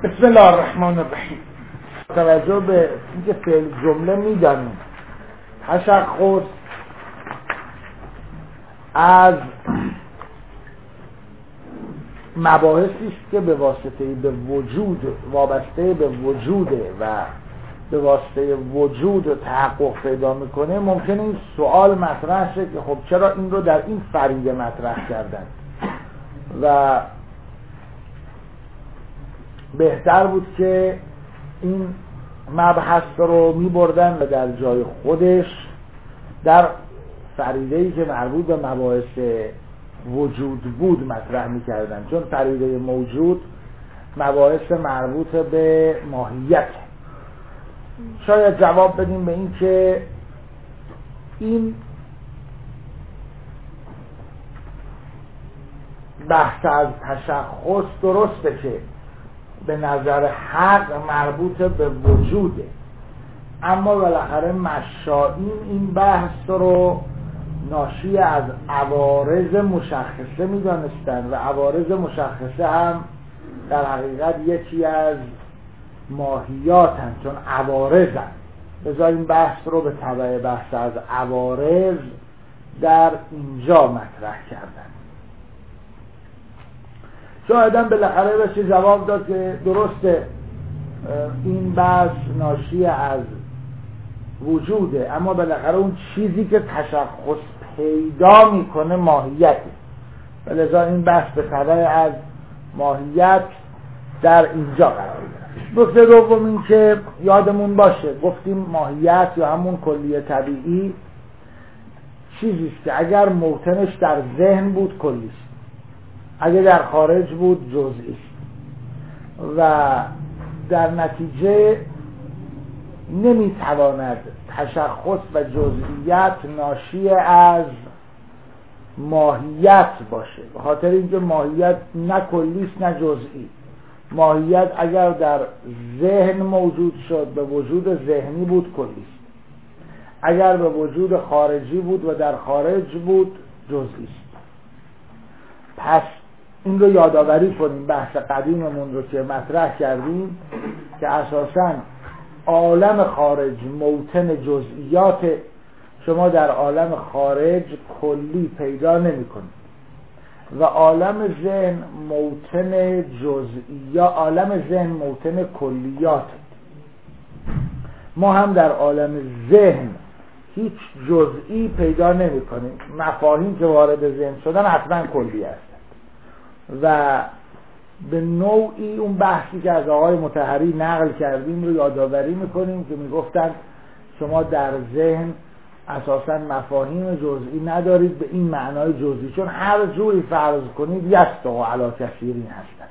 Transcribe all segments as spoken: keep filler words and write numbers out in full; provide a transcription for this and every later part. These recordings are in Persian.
بسم الله الرحمن الرحیم. توجه به اینکه فعل جمله میدانیم تشخص از مباحثی است که به واسطه به وجود وابسته به وجوده و به واسطه وجود تحقق پیدا میکنه. ممکنه این سوال مطرح شه که خب چرا این رو در این فریده مطرح کردن و بهتر بود که این مبحث رو میبردن و در جای خودش در فریده‌ای که مربوط به مباحث وجود بود مطرح میکردن، چون فریده موجود مباحث مربوط به ماهیت. شاید جواب بدیم به این که این بحث از تشخص درسته که به نظر حق مربوط به وجوده، اما بالاخره مشائین این بحث رو ناشی از عوارض مشخصه میدانستن و عوارض مشخصه هم در حقیقت یکی از ماهیات هم، چون عوارض هم. لذا این بحث رو به تبع بحث از عوارض در اینجا مطرح کردن. شاید هم بالاخره بشه جواب داد که درسته این بحث ناشی از وجوده، اما بالاخره اون چیزی که تشخص پیدا میکنه ماهیته، و لذا این بحث به تبع از ماهیت در اینجا قرار گرفت. نکته دوم این که یادمون باشه گفتیم ماهیت یا همون کلیه طبیعی چیزی است که اگر موطنش در ذهن بود کلی است، اگر در خارج بود جزئی است و در نتیجه نمیتواند تشخص و جزئیت ناشی از ماهیت باشه، به خاطر اینکه ماهیت نه کلی است نه جزئی. ماهیت اگر در ذهن موجود شد به وجود ذهنی بود کلی است، اگر به وجود خارجی بود و در خارج بود جزئی است. پس این رو یادآوری کنیم، بحث قدیممون رو که مطرح کردیم که اساساً عالم خارج موطن جزئیات، شما در عالم خارج کلی پیدا نمی کنید و عالم ذهن موطن جزئیات، عالم ذهن موطن کلیات. ما هم در عالم ذهن هیچ جزئی پیدا نمی کنیم. مفاهیم که وارد ذهن شدن حتما کلی هستند و به نوعی اون بحثی که از آقای مطهری نقل کردیم رو یادآوری میکنیم که میگفتن شما در ذهن اساسا مفاهیم جزئی ندارید به این معنای جزئی، چون هر جوری فرض کنید یستقوا علی کثیرین هستند.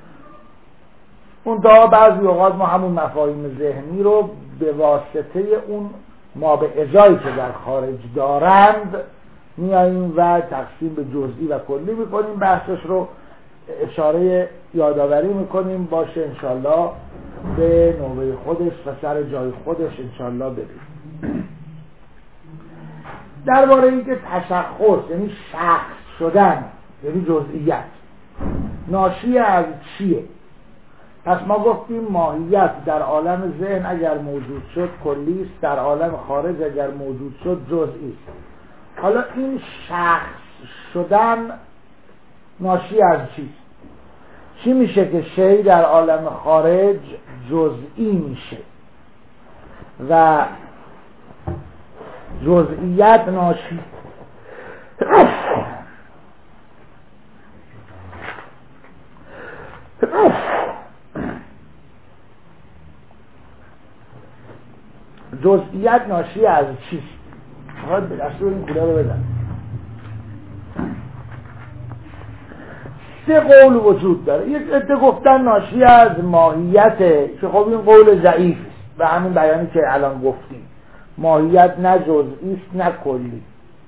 اون تا بعضی اوقات ما همون مفاهیم ذهنی رو به واسطه اون ما به ازایی که در خارج دارند میاییم و تقسیم به جزئی و کلی میکنیم. بحثش رو اشاره یادآوری میکنیم، باشه انشالله به نوبه خودش و سر جای خودش انشالله بریم. درباره اینکه تشخص یعنی شخص شدن یعنی جزئیت ناشی از چیه؟ پس ما گفتیم ماهیت در عالم ذهن اگر موجود شد کلی است، در عالم خارج اگر موجود شد جزئی است. حالا این شخص شدن ناشی از چیست؟ چی میشه که شی در عالم خارج جزئی میشه و جزئیت ناشی جزئیت ناشی از چیست؟ باید به دستور این کوله رو بدن. سه قول وجود داره. یک عده گفتن ناشی از ماهیته که خب این قول ضعیف است و همین بیانی که الان گفتیم، ماهیت نه جزئی است نه کلی.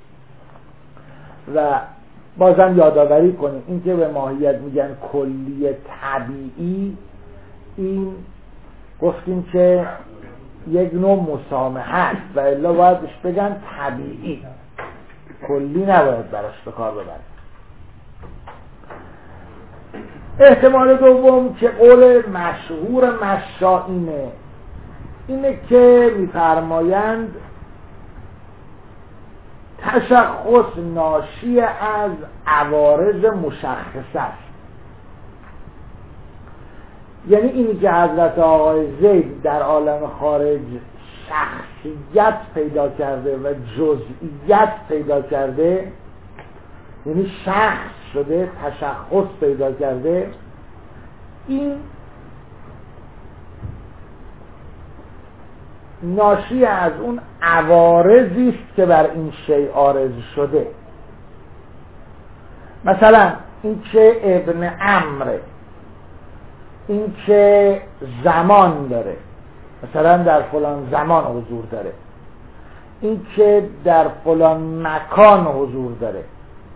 و بازم یادآوری کنیم این که به ماهیت میگن کلی طبیعی، این گفتیم که یک نوع مسامحه است و الا باید بهش بگن طبیعی، کلی نباید براش به کار ببرن. احتمال دوم که قول مشهور مشائینه اینه که می‌فرمایند تشخص ناشی از عوارض مشخصه است. یعنی اینی که حضرت آقای زید در عالم خارج شخصیت پیدا کرده و جزئیت پیدا کرده، یعنی شخص شده، تشخص پیدا کرده، این ناشی از اون عوارضی است که بر این شیء عارض شده. مثلا این که ابن عمرو، این که زمان داره، مثلا در فلان زمان حضور داره، این که در فلان مکان حضور داره،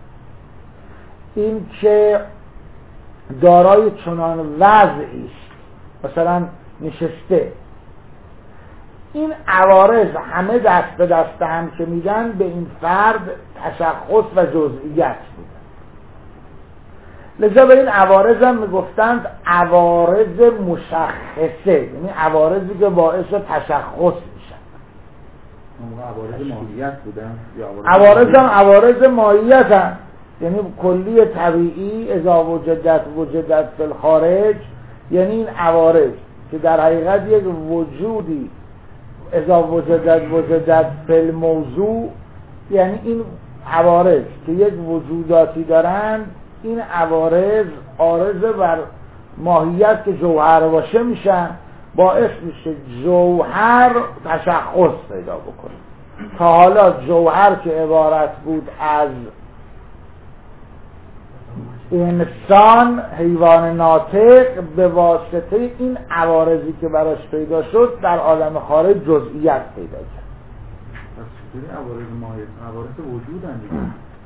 این که دارای چنان وضعی است، مثلا نشسته. این عوارض همه دست به دست هم که میدن به این فرد تشخص و جزئیت میدن. لذا به این عوارض هم میگفتند عوارض مشخصه، یعنی عوارضی که باعث تشخص میشن. عوارض ماهیت بودن؟ عوارض هم عوارض ماهیت هم، یعنی کلی طبیعی اذا وجدت وجدت فی الخارج، یعنی این عوارض که در حقیقت یک وجودی اذا وجدت وجدت فی الموضوع، یعنی این عوارض که یک وجوداتی دارن، این عوارض عارض بر ماهیت که جوهر باشه میشن، باعث میشه جوهر تشخص پیدا بکنه. تا حالا جوهر که عبارت بود از انسان، حیوان ناطق، به واسطه این عوارضی که براش پیدا شد در عالم خارج جزئیت پیدا کرد. پس چطوری عوارض ماهیت؟ عوارض وجودن دیگه.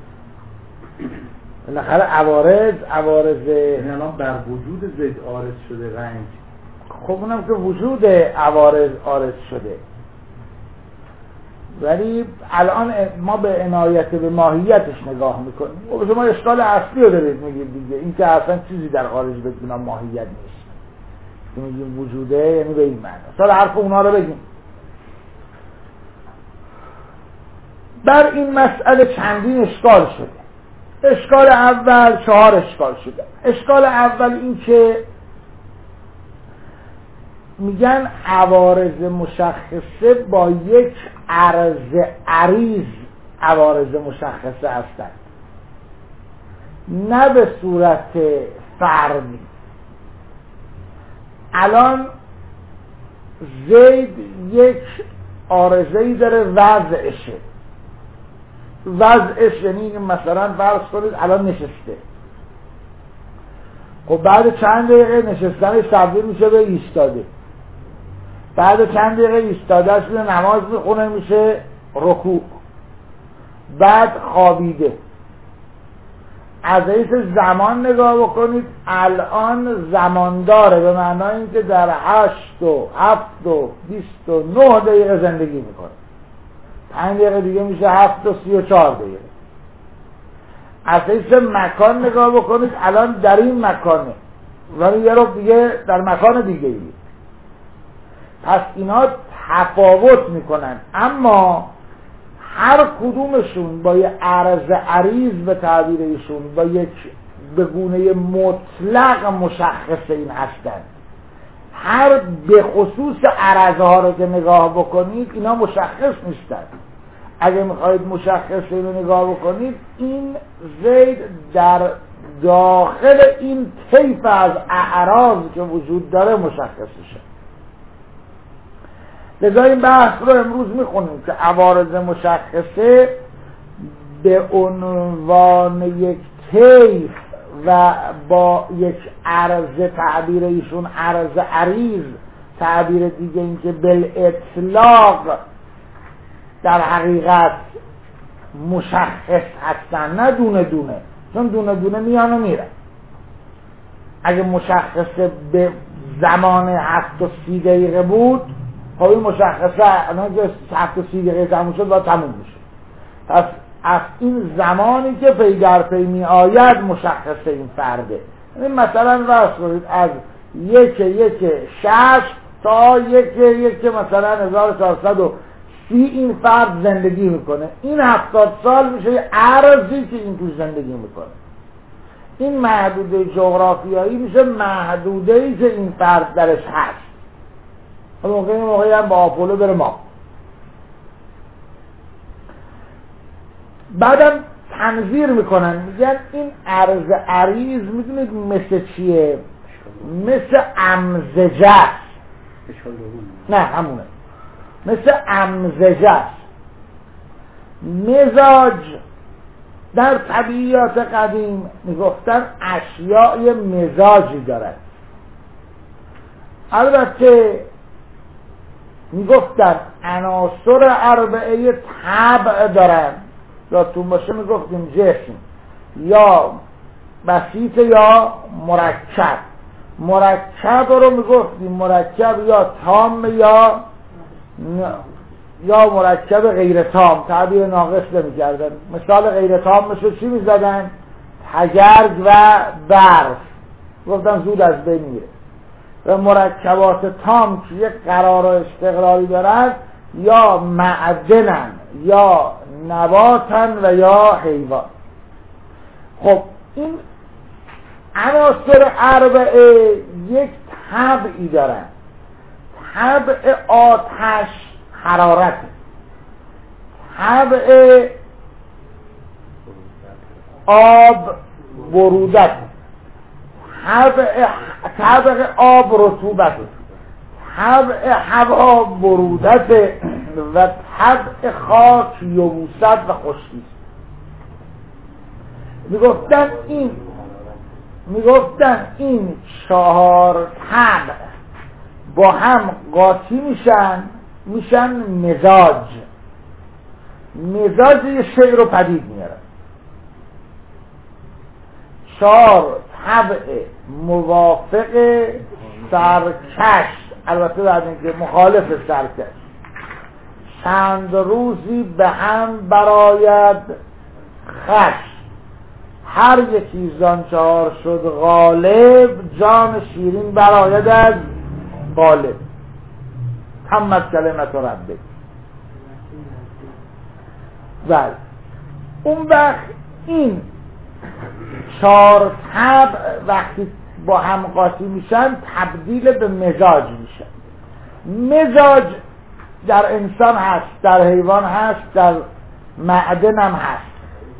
بالاخره عوارض عوارض یعنی الان بر وجود زید عارض شده رنج. خب اونم که وجود عوارض عارض شده، ولی الان ما به عنایت به ماهیتش نگاه میکنیم. و شما اشکال اصلی رو دارید میگید دیگه، این که اصلا چیزی در خارج بگیم ماهیت نیست، که میگیم وجوده، یعنی به این معنی. سال حرف اونا رو بگیم. بر این مسئله چندین اشکال شده. اشکال اول، چهار اشکال شده. اشکال اول این که میگن عوارض مشخصه با یک عرض عریض عوارض مشخصه هستند، نه به صورت فردی. الان زید یک عارضه‌ای داره، وضعشه. وضعش یعنی مثلا فرض کنید الان نشسته، خب بعد چند دقیقه نشستنش تبدیل میشه به ایستاده، بعد چند دقیقه ایستادهش میره نماز میخونه میشه رکوع، بعد خوابیده. از حیث زمان نگاه بکنید الان زمان داره، به معنای اینکه در هشت و هفت و بیست و نه دقیقه زندگی میکنه. پنج دقیقه دیگه میشه هفت و سی و چهار دقیقه. از حیث مکان نگاه بکنید الان در این مکانه، ولی یه رو دیگه در مکان دیگه ای. پس اینا تفاوت میکنن، اما هر کدومشون با یه عرض عریض به تعبیر ایشون با یک به گونه مطلق مشخص این هستند. هر به خصوص عرضها رو که نگاه بکنید اینا مشخص نیستند. اگه میخواید مشخص اینو نگاه بکنید، این زید در داخل این طیف از اعراض که وجود داره مشخص میشه. لذا این بحث رو امروز میخونیم که عوارض مشخصه به عنوان یک طیف و با یک عرض، تعبیر ایشون عرض عریض، تعبیر دیگه این که بالاطلاق در حقیقت مشخص هستن، نه دونه دونه، چون دونه دونه میان و میرن. اگه مشخصه به زمان هفت و سی دقیقه بود، خب این مشخصه الان که هفت و سی دقیقه تموم شد باید تموم میشه. پس از این زمانی که پی در پی می آید مشخصه این فرده، این مثلا فرض کنید از یک یک شش تا یک یک مثلا هزار و چهارصد و سی این فرد زندگی میکنه. این هفتاد سال میشه ارزی که این توش زندگی میکنه. این محدوده جغرافیایی میشه محدوده ای که این فرد درش هست. موقعی موقعی هم با آپولو بره ما. بعدم تنظیر میکنن میگن این ارز عریض میدونید مثل چیه؟ مثل امزجه است. نه همونه، مثل امزجه است. مزاج در طبیعیات قدیم میگفتن اشیاء مزاجی دارد. البته میگفتن عناصر اربعه طبع دارن، یادتون باشه میگفتیم جسم یا بسیط یا مرکب. مرکب رو میگفتیم مرکب یا تام یا یا مرکب غیر تام، تعبیر ناقص نمی‌کردن. مثال غیر تام مثل چی میزدن؟ تگرگ و برف، گفتن زود از بین میره. و مرکبات تام که یک قرار و استقراری دارن یا معدنن یا نباتن و یا حیوان. خب این عناصر اربعه یک طبعی دارن. طبع آتش حرارت، طبع آب برودت، طبع طبع آب رطوبت، طبع هوا برودت و طبع خاک یبوست و خشکی. میگفتن این میگفتن این چهار طبع با هم قاطی میشن میشن مزاج. مزاج یه شیء رو پدید میارن. چهار طبع موافق سرکش، البته بعد اینکه مخالف سرکش، چند روزی به هم براید خش، هر یکی زان چهار شد غالب، جان شیرین براید از غالب. تمت کلمت ربک. بله اون وقت این چهار طبع وقتی با هم قاطی میشن تبدیل به مزاج میشن. مزاج در انسان هست، در حیوان هست، در معدن هم هست.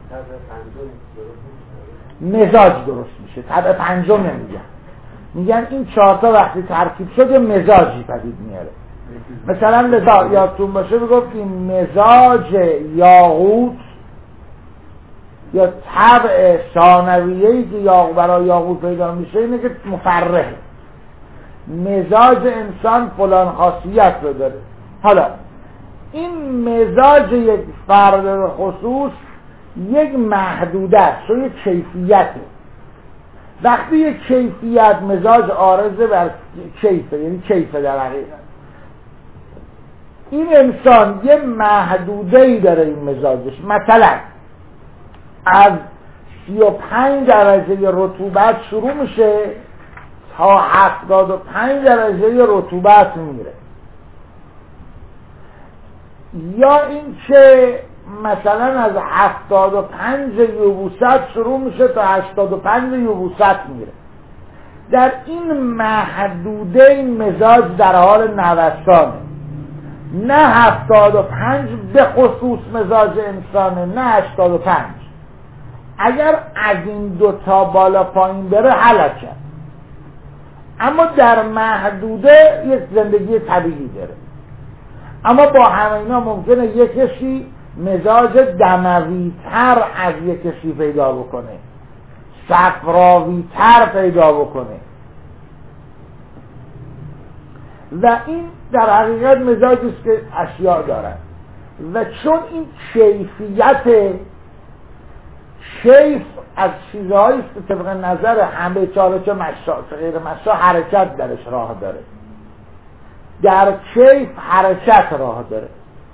مزاج درست میشه. طبع پنجم نمیگن، میگن این چهار تا وقتی ترکیب شد یه مزاجی پدید میاره. مثلا لذا یادتون باشه بگفتیم مزاج یاقوت یا طبع ثانویه‌ای که یاقوت برای یاقوت پیدا میشه اینه که مفرحه. مزاج انسان فلان خاصیت رو داره. حالا این مزاج یک فرد خصوص یک محدوده است، چون یک کیفیته. وقتی یک کیفیت مزاج عارضه بر کیفه، یعنی کیفه در حقیقت، این انسان یه محدوده‌ای داره این مزاجش. مثلا از سی و پنج درجه رطوبت شروع میشه تا هفتاد و پنج درجه رطوبت میره. یا این که مثلا از هفتاد و پنج یبوست شروع میشه تا هشتاد و پنج یبوست میره. در این محدوده این مزاج در حال نوسانه. نه هفتاد و پنج به خصوص مزاج انسانه، نه هشتاد و پنج. اگر از این دوتا بالا پایین بره هلاکه، اما در محدوده یک زندگی طبیعی داره. اما با همه اینا ممکنه یک کسی مزاج دموی تر از یک کسی پیدا بکنه، صفراوی تر پیدا بکنه، و این در حقیقت مزاجی است که اشیاء دارن. و چون این کیفیت کیف از چیزهایی است که طبق نظر همه چالش مشا چه غیر مشا حرکت درش راه داره، در کیف حرکت راه داره.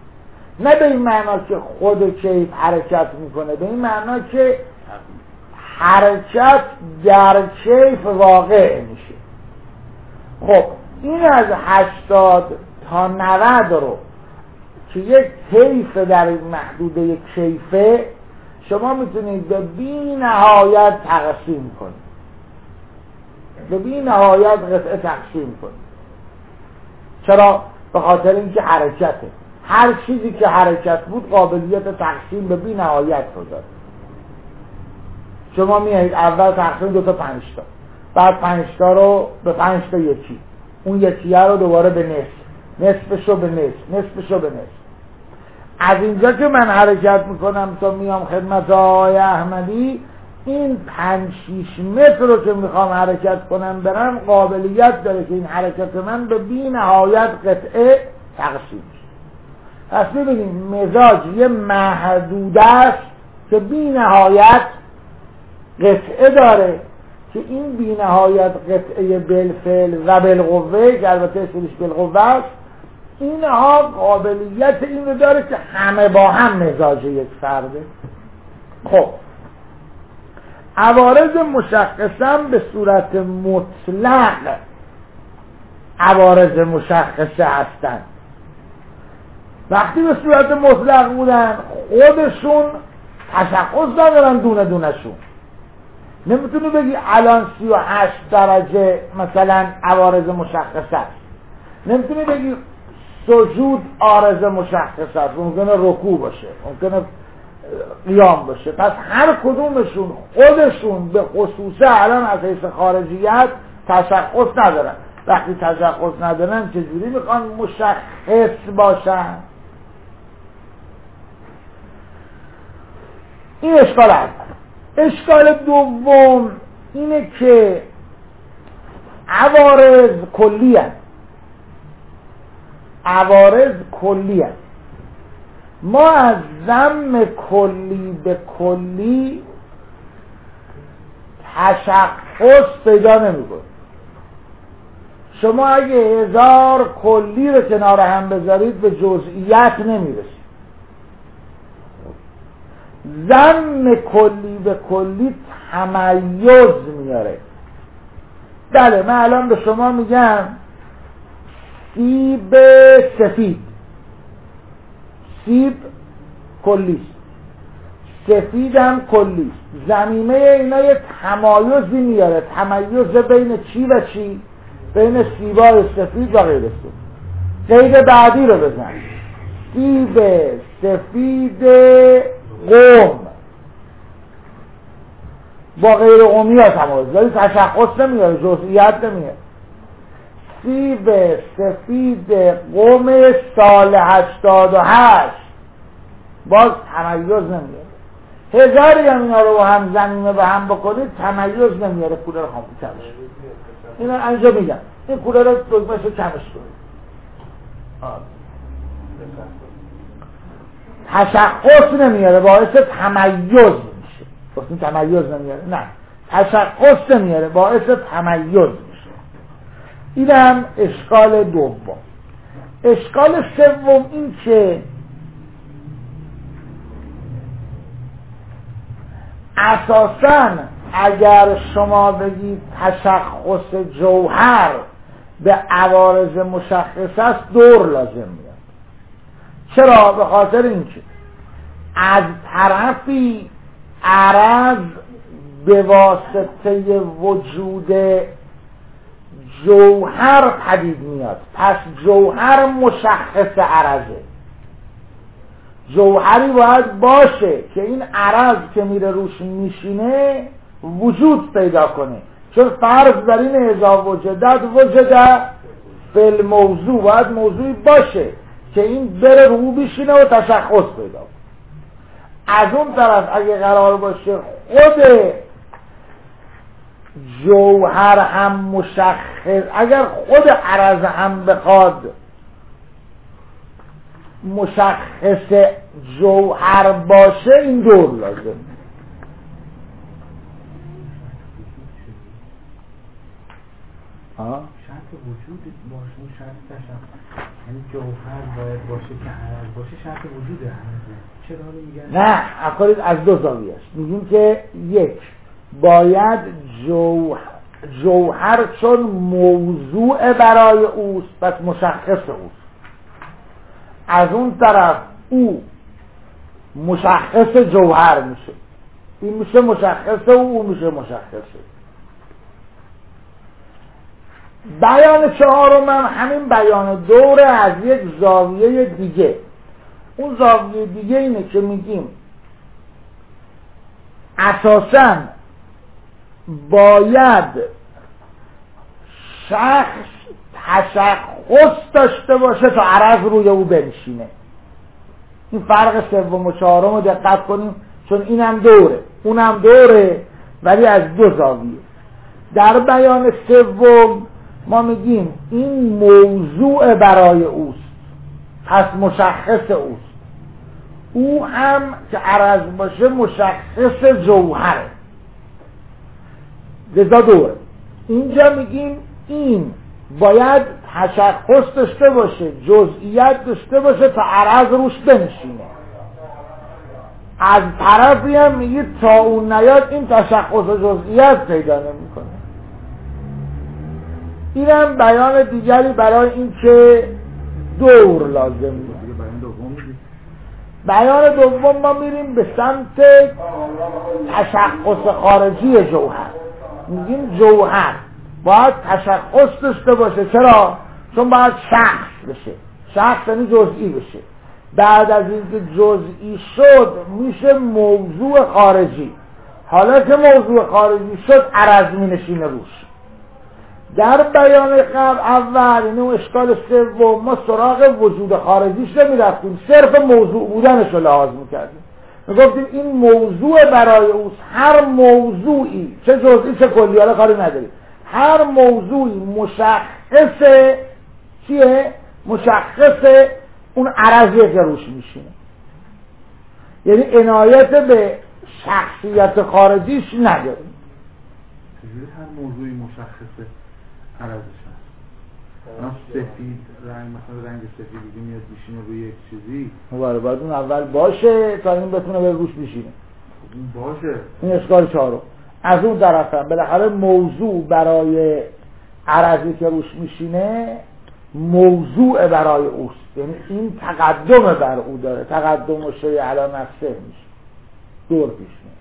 نه به این معنا که خود کیف حرکت میکنه، به این معنا که حرکت در کیف واقع میشه. خب این از هشتاد تا نود رو که یک کیف در محدوده کیفه شما میتونید به بی نهایت تقسیم کنید، به بی نهایت قطعه تقسیم کنید. چرا؟ به خاطر اینکه حرکته، هر چیزی که حرکت بود قابلیت تقسیم به بی نهایت رو داره. شما میایید اول تقسیم دو تا پنج تا، بعد پنج تا رو به پنج تا یکی، اون یکیه رو دوباره به نصف، نصفشو به نصف، نصفشو به نصف. از اینجا که من حرکت میکنم تا میام خدمت آقای احمدی، این پنج شیش متر رو که میخوام حرکت کنم برم قابلیت داره که این حرکت من به بی نهایت قطعه تقسیم شه. پس ببینیم مزاج یه محدوده است که بی نهایت قطعه داره که این بی نهایت قطعه بالفعل و بالقوه که البته اصلش بالقوه است، اینها قابلیت این رو داره که همه با هم مزاج یک فرده. خب عوارض مشخصه به صورت مطلق عوارض مشخصه هستند. وقتی به صورت مطلق بودن خودشون تشخص ندارن دونه دونه شون. نمیتونی بگی الان سی و هشت درجه مثلا عوارض مشخصه است، نمیتونی بگی سجود عارض مشخصه است، ممکنه رکوع باشه، ممکنه قیام باشه. پس هر کدومشون خودشون به خصوصه الان از حیث خارجیت تشخص ندارن. وقتی تشخص ندارن چجوری میخوان مشخص باشن؟ این اشکال اول. اشکال دوم اینه که عوارض کلی هست. عوارض کلی هست. ما از ضم کلی به کلی تشخص پیدا نمی‌کنیم. شما اگه هزار کلی رو کنار هم بذارید به جزئیات نمیرسید. ضم کلی به کلی تمیز میاره. بله من الان به شما میگم سیب سفید، سیب کلیست، سفیدم کلیست. ضمیمه اینا یه تمایزی میاره، تمایز بین چی و چی؟ بین سیبای سفید و غیر سفید. قید بعدی رو بزن، سیب سفید قوم با غیر قومی ها تمایز، ولی تشخص نمیاره، جزئیات نمیاره. سیب سفید قوم سال هشتاد و هشت باز تمایز نمیاره. هزاری هم اینا رو با هم ضمیمه به هم بکنید تمایز نمیاره. کولر خاموش کمش اینا انجا میگم این کولر رو دگمش رو کمش کنید. تشخص نمیاره، باعث تمایز میشه. گفتیم تمایز نمیاره؟ نه، تشخص نمیاره، باعث تمایز میشه. این هم اشکال دوم. اشکال سوم این که اساساً اگر شما بگید تشخص جوهر به عوارض مشخص است دور لازم میاد. چرا؟ به خاطر اینکه از طرفی عرض به واسطه وجود جوهر پدید میاد، پس جوهر مشخص عرضه. جوهری باید باشه که این عرض که میره روش میشینه وجود پیدا کنه، چون فرض در این اذا وجدت وجد فی الموضوع، باید موضوعی باشه که این بره رو بشینه و تشخص پیدا کنه. از اون طرف اگه قرار باشه خود جوهر هم مشخص، اگر خود عرض هم بخواد مشخص جوهر باشه این دور لازم. ها شرط وجود باشه، شرط تشخص، یعنی جوهر باید باشه که عرض باشه، شرط وجود عرضه. چرا میگن؟ نه، اکارید از دو زاویه است. میگیم که یک، باید جوهر, جوهر چون موضوع برای اوست پس مشخص اوست، از اون طرف او مشخص جوهر میشه، این میشه مشخص او، او میشه مشخصه. بیان چهارم هم همین بیان دوره از یک زاویه دیگه. اون زاویه دیگه اینه که میگیم اساساً باید شخص تشخص داشته باشه تا عرض روی او بنشینه. این فرق سوم و چهارم رو دقت کنیم، چون اینم دوره اونم دوره ولی از دو زاویه. در بیان سوم ما میگیم این موضوع برای اوست پس مشخص اوست، او هم که عرض باشه مشخص جوهره، لذا دوره. اینجا میگیم این باید تشخص داشته باشه، جزئیت داشته باشه تا عرض روش بنشینه. از طرفی هم میگید تا اون نیاد این تشخص و جزئیت پیدا نمیکنه. این هم بیان دیگری برای این که دور لازم بود. بیان دوم ما میریم به سمت تشخص خارجی جوهر. میگیم جوهر باید تشخص داشته باشه. چرا؟ چون باید شخص بشه، شخص یعنی جزئی بشه. بعد از اینکه جزئی شد میشه موضوع خارجی. حالا که موضوع خارجی شد عرض می نشینه روش. در بیان قبل اول اینه اون اشکال سوم ما سراغ وجود خارجیش نمی رفتیم، صرف موضوع بودنش رو لحاظ میکردیم. میگفتیم این موضوع برای اوست. هر موضوعی چه جزئی چه کلی، حالا کاری نداریم، هر موضوعی مشخص چیه؟ مشخص اون عرضی که روش میشینه. یعنی عنایت به شخصیت خارجیش نداریم. چجوری هر موضوعی مشخصه عرضش هست؟ مثلا سفید رنگ، مثلا رنگ سفیدی میاد میشینه روی یک چیزی، مبارک باید اون اول باشه تا این بتونه به روش بشینه. این باشه. این اشکال چهارم. از اون طرف هم بالاخره موضوع برای عرضی که روش میشینه موضوع برای اوست، یعنی این تقدم بر او داره، تقدم و شیء علی نفسه میشه، دور پیش میاد.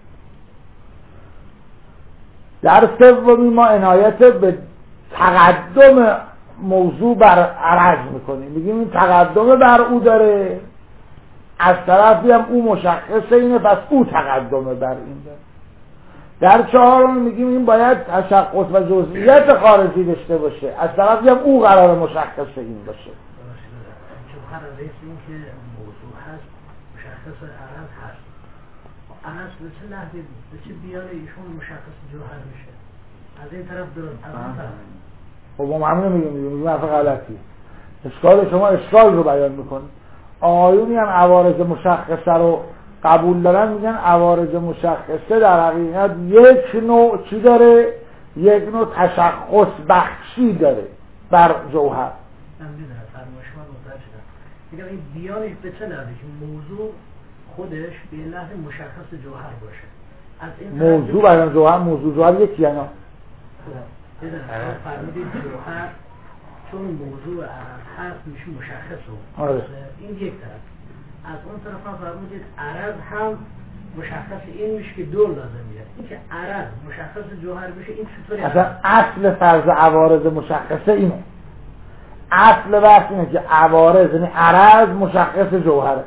در سومی ما عنایت به تقدم موضوع بر عرض میکنیم، میگیم این تقدم بر او داره، از طرفی هم او مشخصه اینه پس او تقدم بر این داره. در چهارم میگیم این باید تشخص و جزئیات خارجی داشته باشه، از طرفی هم او قرار مشخص این باشه. جوهر رئیس این که موضوع هست مشخص عرض هست، عرض به چه لحظه به چه بیان ایشون مشخص جوهر میشه؟ از این طرف درست، از این طرف. خب ما همینو میگیم میگیم میگیم حرف غلطی. اشکال شما اشکال رو بیان میکنه. آیونی هم عوارض مشخصه رو قبول دارن، میگن عوارض مشخصه در حقیقت یک نوع چی داره؟ یک نوع تشخص بخشی داره بر جوهر. من میدونم فرمایش من متوجه شدم. میگم این بیانش به چه لحظه که موضوع خودش به لحظه مشخص جوهر باشه. از این موضوع برای جوهر، موضوع جوهر یکی یا نه؟ میدونم فرمودید جوهر چون موضوع عرض هست میشه مشخص رو. آره. این یک طرف. از اون طرف هم فرمودید عرض هم مشخص این میشه که دور لازمیه. این که عرض مشخص جوهر بشه این چطوری؟ اصلا اصل فرض عوارض مشخصه اینه. اصل بحث اینه که عوارض یعنی عرض مشخص جوهره.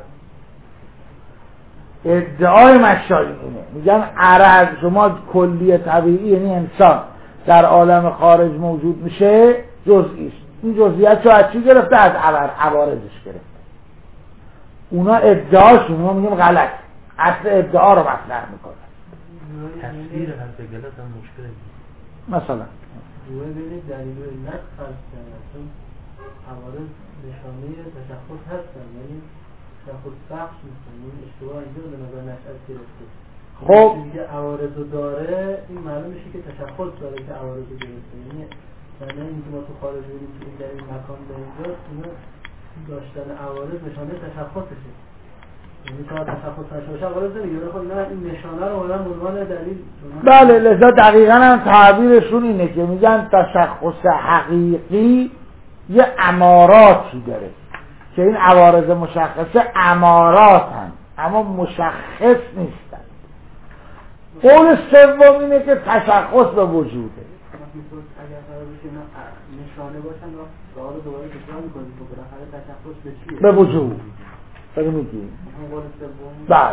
ادعای مشایی اینه، میگن عرض شما کلی طبیعی یعنی انسان در عالم خارج موجود میشه جزئی است. این جزئیات رو از چی گرفته؟ از عوارضش گرفته. اونا ادعاشون، ما میگیم غلط، اصل ادعا رو مطرح میکنه. تصویر هر بگلت هم مشکل مثلا روی بینید دلیل و علت فرض کرده، چون عوارض نشانه تشخص هستن، یعنی تشخص بخش نیستن، این اشتباه اینجا به نظر نشأت گرفته. خب میگه عوارض رو داره، این معلوم میشه که تشخص داره که عوارض رو گرفته. یعنی معنی اینکه ما تو خارج بینیم که این در این مکان به اینجا، اینا داشتن عوارض نشانه تشخصشه. یعنی تا تشخص نشه باشه قرار نمیگیره. خب نه این نشانه رو اونم عنوان دلیل. بله لذا دقیقاً هم تعبیرشون اینه که میگن تشخص حقیقی یه اماراتی داره که این عوارض مشخصه امارات هم اما مشخص نیستن. قول سوم اینه که تشخص به وجوده. اگر قرار بشه نشانه باشن و سوال دوباره تکرار می‌کنید که بالاخره تشخص به چیه؟ به وجود. داری میگی؟ قول سوم. بله.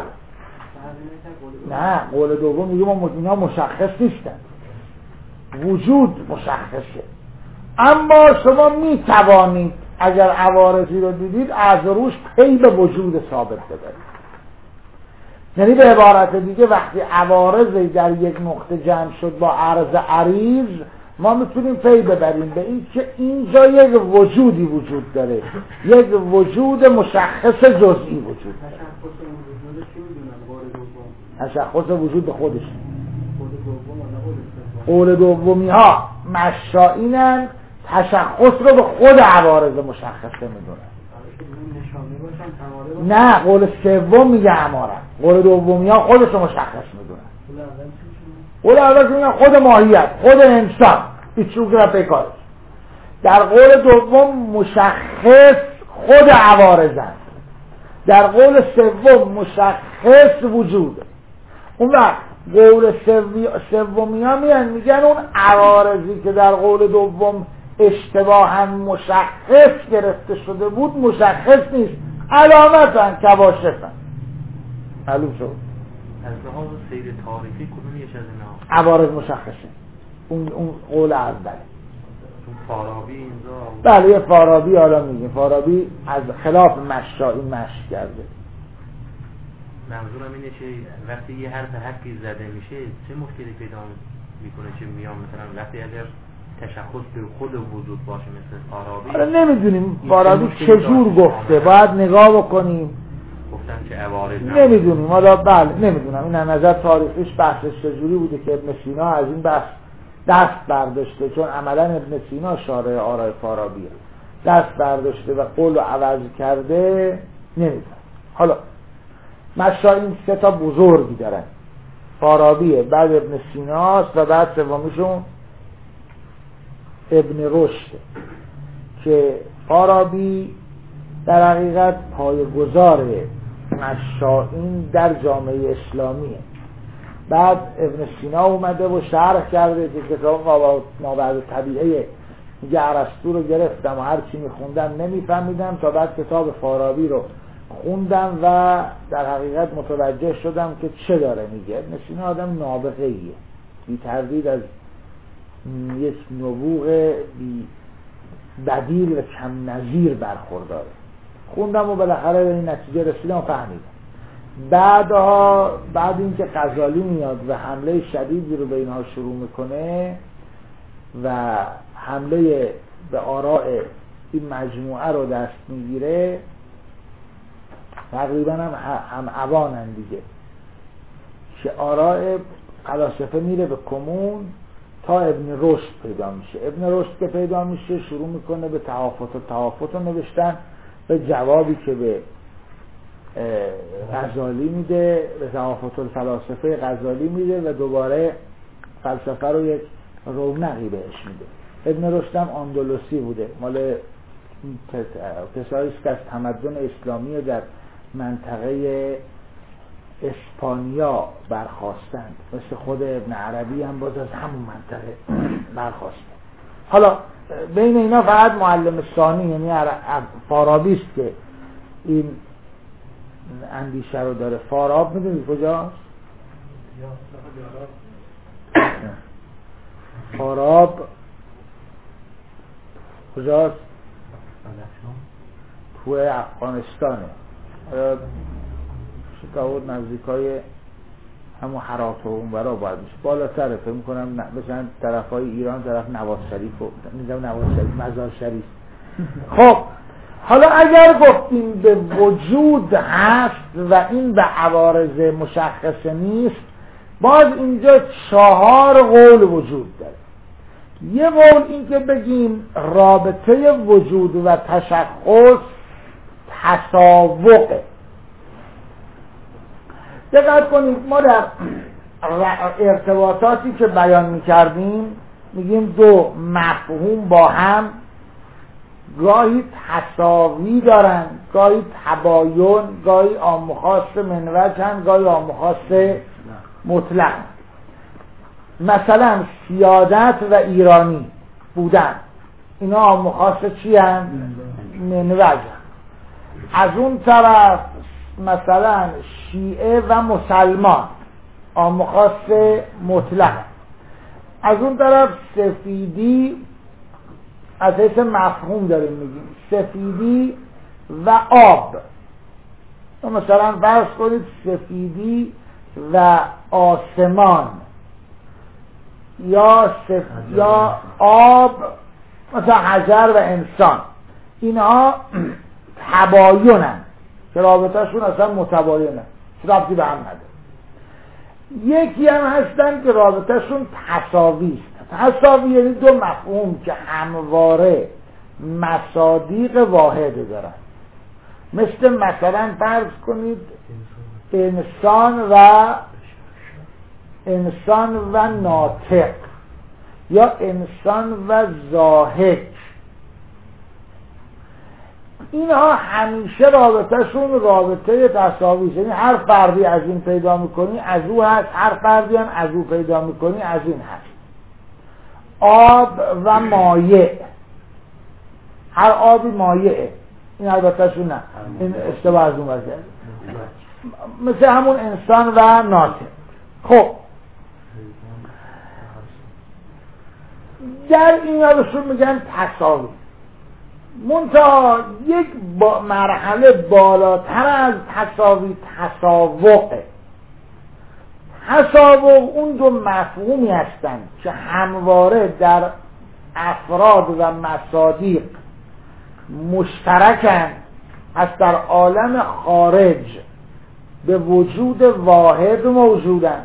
نه قول دوم میگه ما اینا مشخص نیستن، وجود مشخصه. اما شما میتوانید اگر عوارضی رو دیدید از روش پی به وجود ثابت ببرید. یعنی به عبارت دیگه وقتی عوارضی در یک نقطه جمع شد با عرض عریض ما میتونیم پی ببریم به این که اینجا یک وجودی وجود داره، یک وجود مشخص جزئی وجود داره. تشخص این وجود چی میدونن؟ قول دوم. تشخص وجود به خودش. قول دوم ولا قول قول سوم؟ دومی ها مشائینن تشخص رو به خود عوارض مشخصه میدونن. نه قول سوم میگه اماره، قول دومی ها خودش رو مشخص میدونن. قول اول میگه خود ماهیت، خود انسان هیچ رو که پیکارش. در قول دوم مشخص خود عوارضن، در قول سوم مشخص وجوده. اون وقت قول سومی ها میان میگن اون عوارضی که در قول دوم اشتباها مشخص گرفته شده بود مشخص نیست، علامتن کواشفن. معلوم شد از لحاظ سیر تاریخی کدوم یش از اینا عوارض مشخصه؟ اون اون قول اوله. چون فارابی اینجا بله یه فارابی حالا میگه، فارابی از خلاف مشایی مشی کرده. منظورم اینه که وقتی یه حرف حقی زده میشه چه مشکلی پیدا میکنه که میام مثلا وقتی اگر تشخص به خود وجود باشه مثل فارابی. حالا نمیدونیم فارابی چجور گفته، باید نگاه بکنیم. گفتن که عوارض نمیدونیم حالا بله نمیدونم این از نظر تاریخیش بحثش چجوری بوده که ابن سینا از این بحث دست برداشته، چون عملا ابن سینا شارح آراء فارابیه، دست برداشته و قول رو عوض کرده. نمیدونم. حالا مشایخ سه تا بزرگی دارن، فارابیه، بعد ابن سیناست و بعد سومیشون ابن رشد، که فارابی در حقیقت پایه‌گذار مشائین در جامعه اسلامیه. بعد ابن سینا اومده و شرح کرده که کتاب مابعد طبیعه میگه ارسطو رو گرفتم و هر چی میخوندم نمیفهمیدم تا بعد کتاب فارابی رو خوندم و در حقیقت متوجه شدم که چه داره میگه. ابن سینا آدم نابغه‌ایه، بی تردید از یک نبوغ بی بدیل و کم نظیر برخورداره. خوندم و بالاخره به این نتیجه رسیدم و فهمیدم. بعدها بعد اینکه غزالی میاد و حمله شدیدی رو به اینها شروع میکنه و حمله به آراء این مجموعه رو دست میگیره، تقریبا هم هم اوانن دیگه، که آراء فلاسفه میره به کمون تا ابن رشد پیدا میشه. ابن رشد که پیدا میشه شروع میکنه به تهافت و تهافت رو نوشتن، به جوابی که به غزالی میده، به تهافت الفلاسفه غزالی میده و دوباره فلسفه رو یک رونقی بهش میده. ابن رشد هم اندلسی بوده، مال کسایی است که از تمدن اسلامی در منطقه اسپانیا برخاستند، مثل خود ابن عربی هم باز از همون منطقه برخاسته. حالا بین اینا فقط معلم ثانی یعنی فارابی است که این اندیشه رو داره. فاراب میدونید کجاست؟ فاراب کجاست؟ تو افغانستانه، شکاوت نزدیکای همون هرات و اون برا باید میشه، بالاتره فکر میکنم مثلا طرف های ایران طرف نواز شریف و نظام نواز شریف مزار شریف. خب حالا اگر گفتیم به وجود هست و این به عوارض مشخصه نیست، باز اینجا چهار قول وجود داره. یه قول این که بگیم رابطه وجود و تشخص تساوقه، دقت کنید ما در ارتباطاتی که بیان میکردیم میگیم دو مفهوم با هم گاهی تساوی دارن، گاهی تباین، گاهی عام و خاص منوجن، گاهی عام و خاص مطلق. مثلا سیادت و ایرانی بودن، اینا عام و خاص چی هستند؟ منوجن. از اون طرف مثلا شیعه و مسلمان عام و خاص مطلق. از اون طرف سفیدی از حیث مفهوم داریم میگیم سفیدی و آب. مثلا فرض کنید سفیدی و آسمان یا سف... یا آب مثلا حجر و انسان، اینها تباینن که رابطهشون اصلا متباینه، رابطی به هم نداره. یکی هم هستن که رابطهشون تساوی است. تساوی یعنی دو مفهوم که همواره مصادیق واحد دارن، مثل مثلا فرض کنید انسان و انسان و ناطق یا انسان و زاهد. اینها همیشه رابطهشون رابطه تساوی است، یعنی هر فردی از این پیدا میکنی از او هست، هر فردی هم از او پیدا میکنی از این هست. آب و مایع، هر آبی مایعه، این البتهشون نه، این اشتباه از اون وجه مثل همون انسان و ناطق. خب در این یادشون میگن تساوی، منتها یک با مرحله بالاتر از تساوی تساوقه. تساوق اون دو مفهومی هستند که همواره در افراد و مصادیق مشترکن، از در عالم خارج به وجود واحد موجودن،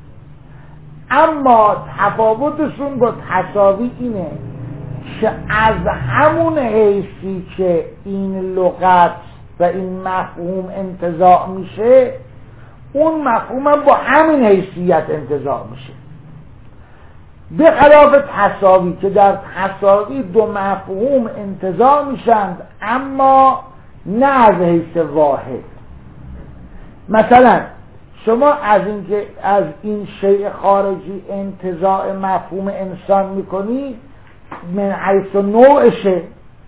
اما تفاوتشون با تساوی اینه که از همون حیثی که این لغت و این مفهوم انتزاع میشه، اون مفهوم هم با همین حیثیت انتزاع میشه، به خلاف تساوی که در تساوی دو مفهوم انتزاع میشند اما نه از حیث واحد. مثلا شما از این که از این شیء خارجی انتزاع مفهوم انسان میکنی من حیث نوعشه،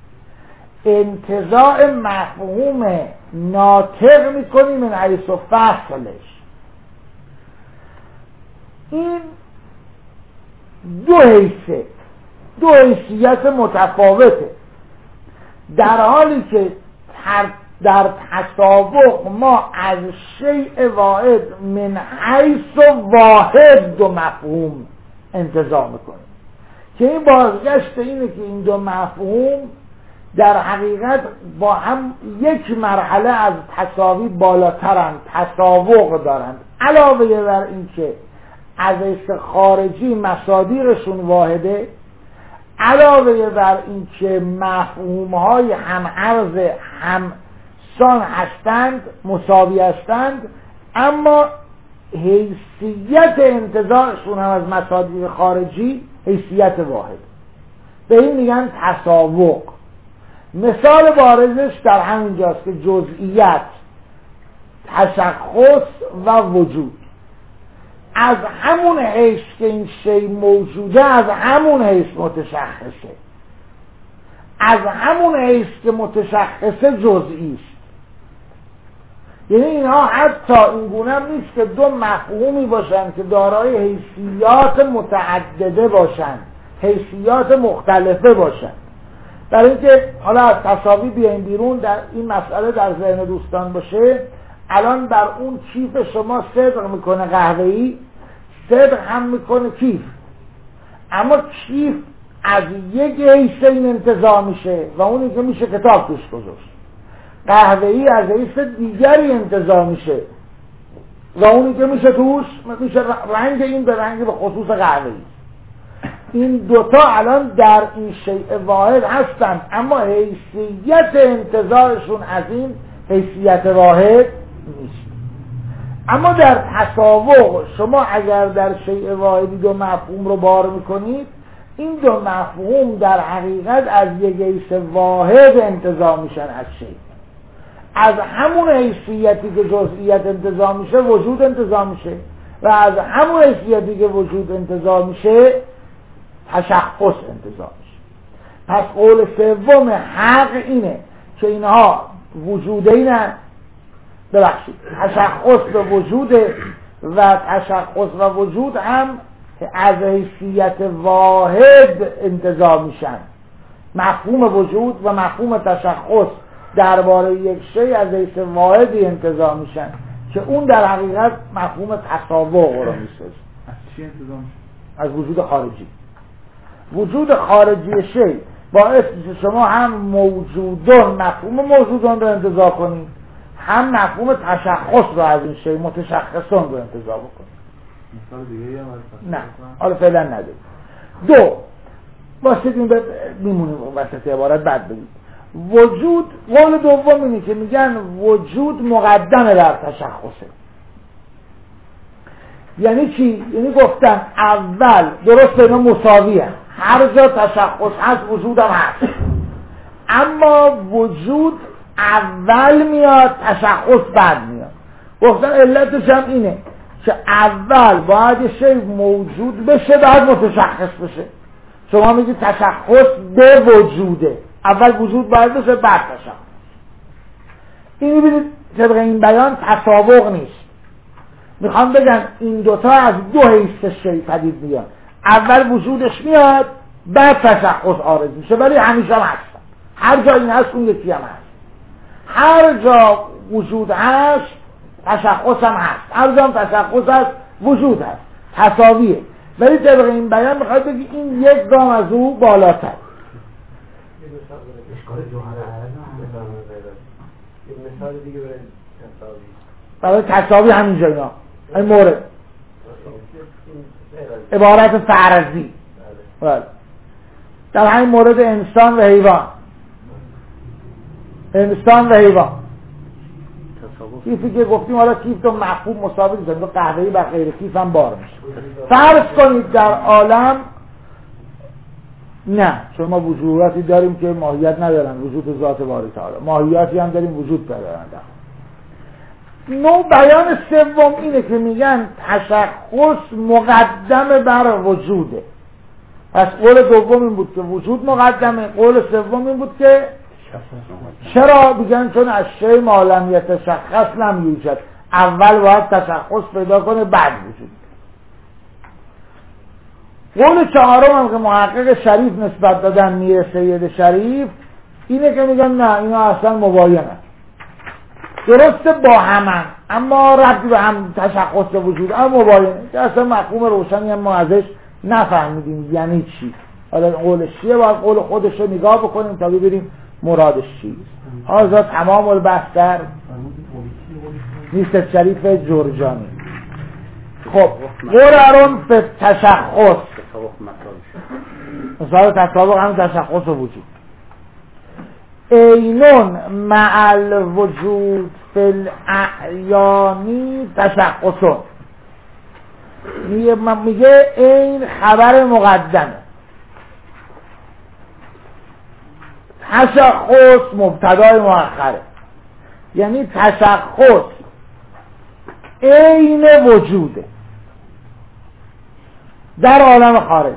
انتزاع مفهوم ناطق میکنی من حیث فصلش. این دو حیثه، دو حیثیت متفاوته، در حالی که در تساوق ما از شیء واحد من حیث واحد دو مفهوم انتزاع میکنیم، که این بازگشت اینه که این دو مفهوم در حقیقت با هم یک مرحله از تساوی بالاترند، تساوق دارند، علاوه بر این که از حیث خارجی مصادیقشون واحده، علاوه بر این که مفهومهای هم عرض هم سان هستند، مساوی هستند، اما حیثیت انتزاعشون هم از مصادیق خارجی حیثیت واحد. به این میگن تساوق. مثال بارزش در همین جاست که جزئیت، تشخص و وجود از همون حیث که این شی موجوده از همون حیث متشخصه، از همون حیث که متشخصه جزئی است. یعنی اینها حتی این گونه نیست که دو مفهومی باشن که دارای حیثیات متعدده باشن، حیثیات مختلفه باشن. در اینکه حالا از تساوی بیایم بیرون، در این مسئله در ذهن دوستان باشه، الان بر اون کیف شما صدق میکنه قهوه‌ای، صدق هم میکنه کیف، اما کیف از یک حیث این انتزاع میشه و اونی که میشه کتاب توش گذاشت. قهوه‌ای از حیث دیگری انتزاع میشه و اونی که میشه توش میشه رنگ این به رنگ به خصوص قهوه‌ای. این دوتا الان در این شیء واحد هستند، اما حیثیت انتزاعشون از این حیثیت واحد نیست. اما در تساوق شما اگر در شیء واحدی دو مفهوم رو بار میکنید، این دو مفهوم در حقیقت از یک حیث واحد انتزاع میشن از شیء. از همون حیثیتی که جزئیت انتزاع میشه وجود انتزاع میشه و از همون حیثیتی که وجود انتزاع میشه تشخص انتزاع میشه. پس قول سوم حق اینه که اینها وجودی نه، ببخشید تشخص به وجود و تشخص و وجود هم از حیثیت واحد انتزاع میشن. مفهوم وجود و مفهوم تشخص درباره یک شی از حیث واحدی انتزاع میشن که اون در حقیقت مفهوم تساوق رو میسازه. از چی انتزاع میشه؟ از وجود خارجی. وجود خارجی شی باعث میشه شما هم موجودون مفهوم موجودون رو انتزاع کنید، هم مفهوم تشخص رو از این شی متشخصون رو انتزاع بکنید. مثال دیگه هم نه حالا فعلا نداریم. دو باشید این میمونیم وسط عبارت بعد بگید. وجود، قول دوم اینه که میگن وجود مقدمه در تشخصه. یعنی چی؟ یعنی گفتن اول درست اینا مساویه، هر جا تشخص هست وجود هم هست، اما وجود اول میاد تشخص بعد میاد. گفتن علتش هم اینه که اول باید یه شی موجود بشه بعد متشخص بشه. شما میگید تشخص به وجوده، اول وجود باید بشه بعد تشخص. این میبینید طبق این بیان تساوق نیست. میخوام بگم این دوتا از دو حیث شی پدید میاد، اول وجودش میاد بعد تشخص عارض میشه، ولی همیشه هم هستن. هر جا این هست اون یکی هم هست. هر جا وجود هست تشخص هم هست، هر جا هم تشخص هست وجود هست، تساویه. ولی طبق این بیان میخواد بگی این یک گام از او بالاتر. مثال دیگه برای تساوی، برای تساوی همینجا اینا این مورد عبارت فرضی بله. در همین مورد انسان و حیوان، انسان و حیوان کیفی که گفتیم حالا کیف تو مفهوم مساوی نیست، تو قهوه‌ای بر غیر کیف هم بار میشه. فرض کنید در عالم نه، چون ما وجوداتی داریم که ماهیت ندارن، وجود ذات باری تعالی، ماهیتی هم داریم وجود دارن. نوع بیان سوم اینه که میگن تشخص مقدمه بر وجوده. پس قول دوم این بود که وجود مقدمه، قول سوم این بود که چرا میگن چون از شی ما لم یتشخص لم یوجد، اول باید تشخص پیدا کنه بعد وجود. قول چهارم هم که محقق شریف نسبت دادن میر سید شریف اینه که میگن نه اینا اصلا مباینه، درسته با همن اما ربطی به هم تشخص وجود اما مباینه که اصلا مفهوم روشنی هم ما ازش نفهمیدیم یعنی چی. حالا قولش چیه باید قول خودش رو نگاه بکنیم تا ببینیم مرادش چیست. حالا تمام البحث در نیست شریف جرجانی. خب قرارون به تشخص مثال تساوق هم تشخص وجود. اینون مع الوجود فی الاعیانی تشخصون، میگه این خبر مقدمه، تشخص مبتدای مؤخره. یعنی تشخص عین وجوده در عالم خارج.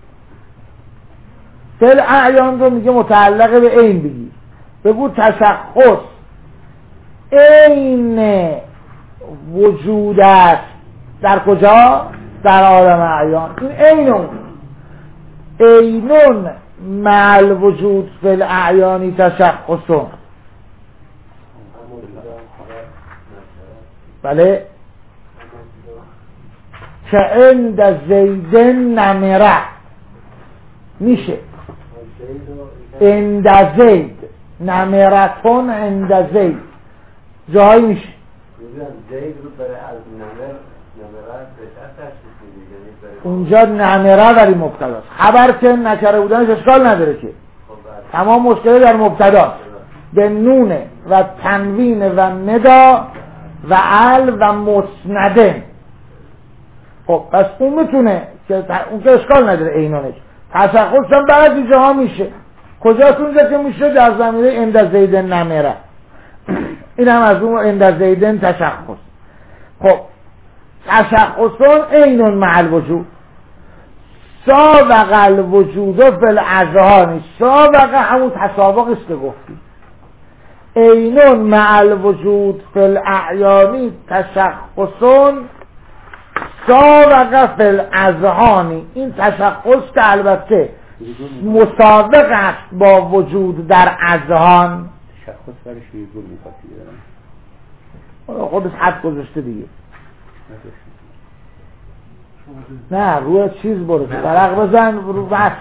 فعل اعیان رو میگه متعلق به عین بگی، بگو تشخص عین وجود است. در کجا؟ در عالم اعیان. این عین اون عینون مع الوجود فی الاعیانی تشخصون. بله که عند زید نمره میشه عند زید نمرتون عند زید جایی میشه زید رو برای از نمر نمره به اونجا نمره ولی مبتداست. خبر که نکره بودنش اشکال نداره که تمام مشکل در مبتداست. به نون و تنوین و ندا و ال و مسنده. خب پس اون میتونه که اون که اشکال نداره عینانش. تشخص هم بعضی جاها میشه. کجاست اونجا که میشه؟ در زمینه عند زیدن نمره. این هم از اون عند زیدن تشخص. خب تشخصون عینون مع الوجود. سابق الوجود فی الاذهان. سابق همون تسابق است که گفتی. عینون مع الوجود فی الاعیانی تشخصون سابق فی الاذهان. این تشخص که البته مسابق است با وجود در اذهان. تشخص برش ویرگول میخواد دیگه، خودش حد گذاشته دیگه. نه روی چیز برو برق بزن رو بحث.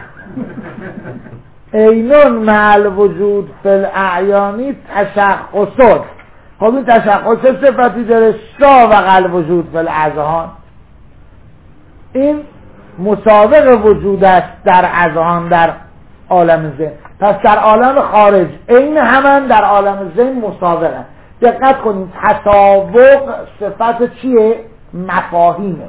اینون مع الوجود فی الاعیانی تشخصون. خب این تشخص صفتی داره سابق الوجود فی الاذهان. این مسابق وجود است در اذهان در عالم ذهن. پس در عالم خارج این همان در عالم ذهن مسابقه. دقت کنید تسابق صفت چیه؟ مفاهیمه.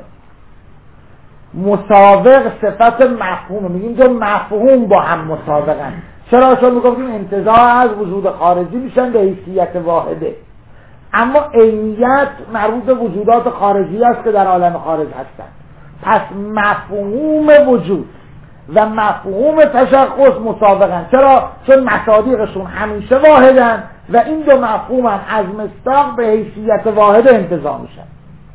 مسابق صفت مفهومه. میگیم که مفهوم با هم مسابقن. چرا؟ چون میگفتیم انتزاع از وجود خارجی میشن به حیثیت واحده، اما عینیت مربوط به وجودات خارجی است که در عالم خارج هستن. پس مفهوم وجود و مفهوم تشخص مسابقن. چرا؟ چون مصادیقشون همیشه واحدن و این دو مفهوم هم از مصداق به حیثیت واحد انتزاع میشن.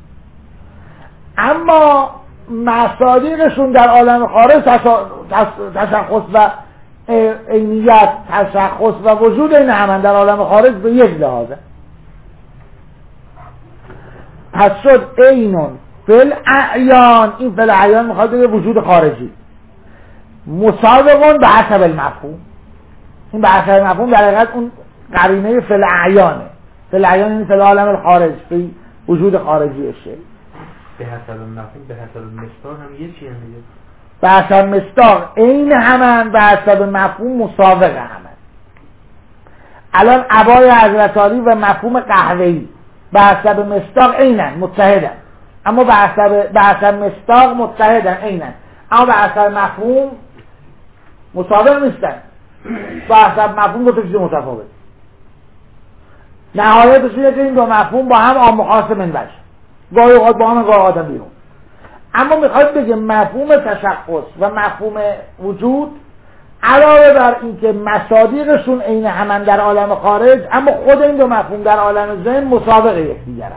اما مصادیقشون در عالم خارج تشخص و عینیت، تشخص و وجود این همان در عالم خارج به یک لحاظه. پس شد اینون فل اعیان. این فل اعیان میخواد به وجود خارجی. مسابقون به حسب المفهوم. این به حسب المفهوم در حقیقت اون قرینه فل اعیانه. فل اعیان این فل عالم الخارج، به وجود خارجیشه. به حسب المفهوم به حسب مصداق هم یه چیه میگه؟ به حسب مصداق این همان، به حسب مفهوم مسابق همان. الان عبای حضرت علی و مفهوم قهوه‌ای به حسب مصداق اینن، متحدن. اما به حسب به حسب مصداق متحدن اینن، اما به حسب مفهوم مسابق نیستن. به حسب مفهوم دو تا چیز متفاوت. نهایتش اینه که این دو مفهوم با هم عام و خاص منبعش، گاهی اوقات با هم گاهی آدم بیرون. اما میخواد بگه مفهوم تشخص و مفهوم وجود علاوه بر اینکه مصادیقشون عین همان در عالم خارج، اما خود این دو مفهوم در عالم ذهن مسابق یکدیگرند.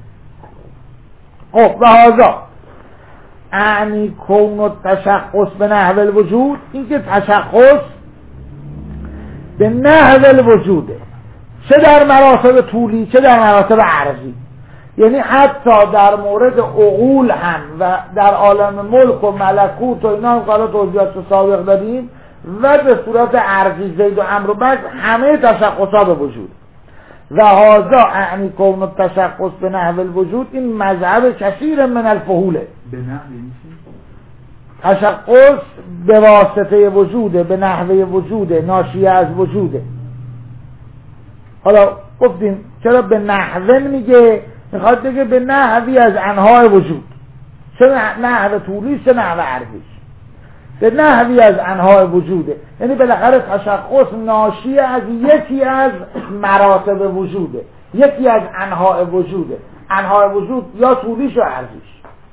خب و هذا اعنی کون و تشخص به نحو الوجود. این که تشخص به نحو الوجوده، چه در مراتب طولی چه در مراتب عرضی. یعنی حتی در مورد عقول هم و در عالم ملک و ملکوت و اینا هم قالا توضیحات رو سابق دادیم و به صورت عرضی زید و امر و بعد همه تشخصات به وجود. و هذا اعنی کون التشخص به نحو الوجود. این مذهب کثیر من الفحوله. به نحو میشه تشخص به واسطه وجوده، به نحوه وجوده، ناشیه از وجوده. حالا گفتیم چرا به نحوه میگه؟ میخواد بگه به نحوی از انواع وجود، چه نحو طولی چه نحو عرضی، به نحوی از انواع وجوده. یعنی بالاخره تشخص ناشی از یکی از مراتب وجوده، یکی از انواع وجوده. انواع وجود یا طولیش و عرضیش.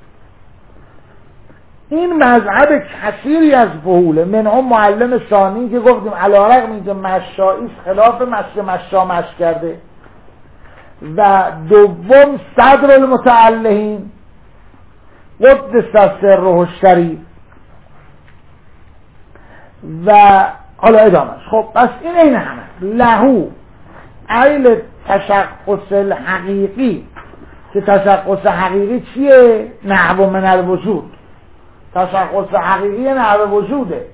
این مذهب کثیری از فحوله. منهم معلم ثانی که گفتیم علی‌رغم اینکه مشایی خلاف مشی مشا مش کرده، و دوم صدر المتعلهین قدس سره الشریف. و حالا ادامش. خب پس این این همه لهو ایل تشخص الحقیقی، که تشخص حقیقی چیه؟ نحو من الوجود. تشخص حقیقی نحو وجوده.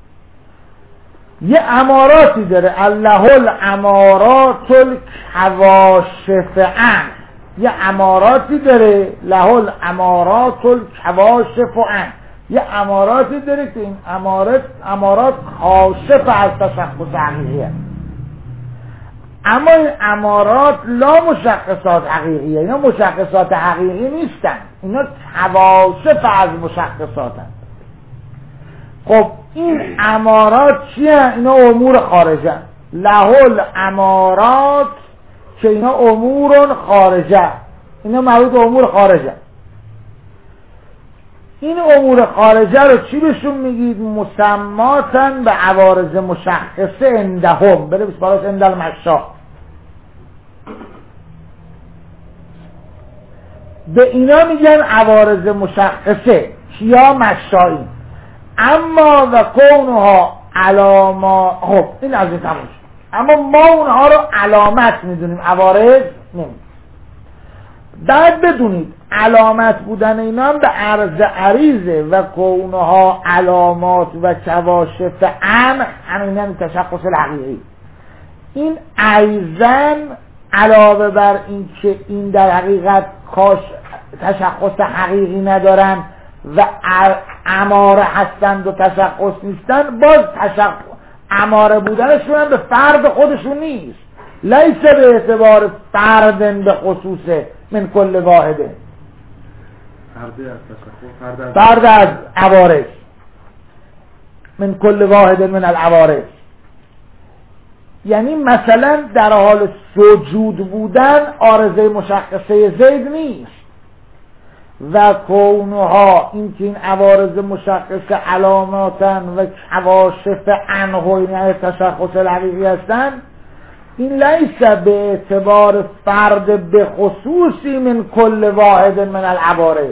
یه اماراتی داره، الله الامارات الکواشف عن. یه اماراتی داره، له الامارات الکواشف عن. یه اماراتی داره که این امارات امارات کاشف از تشخص حقیقیه. اما این امارات لا مشخصات حقیقیه، اینا مشخصات حقیقی نیستن، اینا تواسف از مشخصاتن. خب این امارات چیه؟ اینا امور خارجه، لهل امارات که اینا امور خارجه، اینا مربوط به امور خارجه. این امور خارجه رو چی بهشون میگید؟ مسماتن به عوارض مشخصه اندهم، بره بیس باراش اندل مشا، به اینا میگن عوارض مشخصه کیا؟ مشایی. اما و کونها علامات، خب این از این تموم شد. اما ما اونها رو علامت میدونیم، عوارض نمیدونیم. بعد بدونید علامت بودن اینا هم به عرض عریضه و کونها علامات و کواشف عن، همین هم تشخص الحقیقی. این ایزن علاوه بر این که این در حقیقت کاش تشخص حقیقی ندارن و اماره هستند و تشخص نیستن، باز تشخص اماره بودنشون هم به فرد خودشون نیست، لیس به اعتبار فرد به خصوصه من کل واحده، فرد از عوارض، من کل واحده من العوارض. یعنی مثلا در حال سجود بودن عارضه مشخصه زید نیست و کونها این که این عوارض مشخصه علاماتن و کواشف عنه، یعنی تشخص الحقیقی هستن، این لیس به اعتبار فرد به خصوصی من کل واحد من العوارض،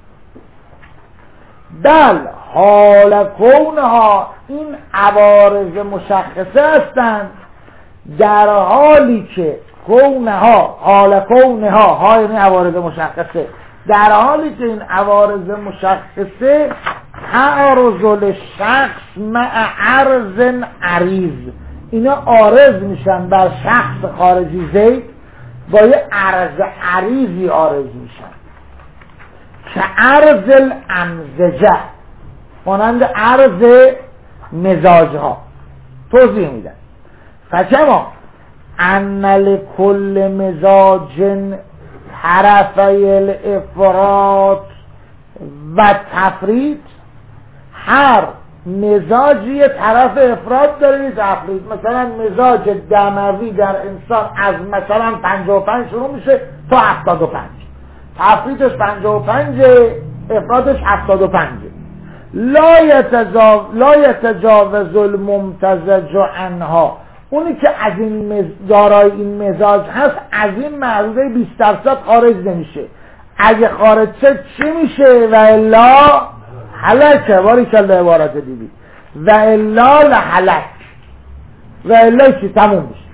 بل حال کونها این عوارض مشخصه هستند در حالی که کونها، حال کونها، ها یعنی عوارض مشخصه، در حالی که این عوارض مشخصه تعارض الشخص مع عرض عریض، اینا عارض میشن بر شخص خارجی زید با یه عرض عریضی عارض میشن که عرض الامزجه، مانند عرض مزاج ها. توضیح میدن فکما ان لکل مزاج طرفی الافراط و تفرید، هر مزاجی طرف افراد داره تفرید. مثلا مزاج دموی در انسان از مثلا پنجاه و پنج شروع میشه تا هفتاد و پنج، تفریدش پنجاه و پنج، افرادش هفتاد و پنج. لا یتجاوز لا یتجاوز الممتزج عنها، اونی که از این مز... دارای این مزاج هست از این معروضه بیست درصد خارج نمیشه. اگه خارج شد چی میشه؟ و الا حلکه، باری کلا عبارت دیدی، و الا لحلک، و الا چی؟ تموم میشه.